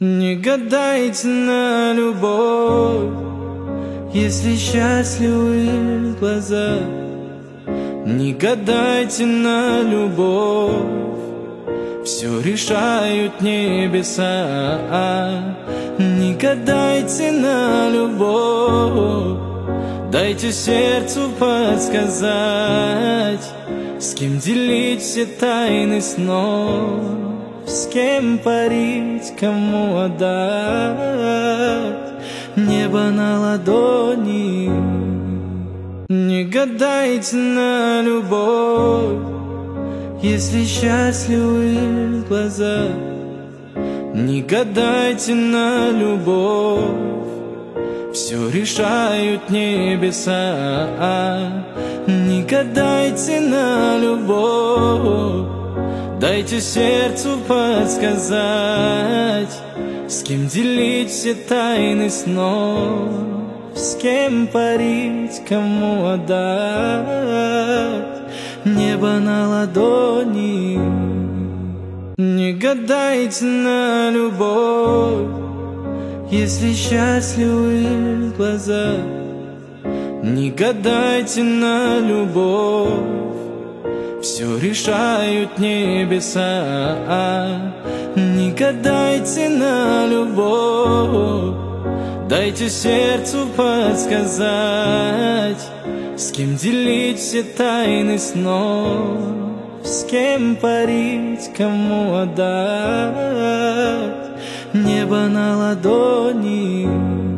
Не гадайте на любовь, если счастливы глаза. Не гадайте на любовь, все решают небеса. Не гадайте на любовь, дайте сердцу подсказать, с кем делить все тайны снов, с кем парить, кому отдать небо на ладони. Не гадайте на любовь, если счастливы глаза. Не гадайте на любовь, все решают небеса. Не гадайте на любовь, дайте сердцу подсказать, с кем делить все тайны снов, с кем парить, кому отдать небо на ладони. Не гадайте на любовь, если счастливы глаза. Не гадайте на любовь, все решают небеса. Не гадайте на любовь, дайте сердцу подсказать, с кем делить все тайны снов, с кем парить, кому отдать небо на ладони.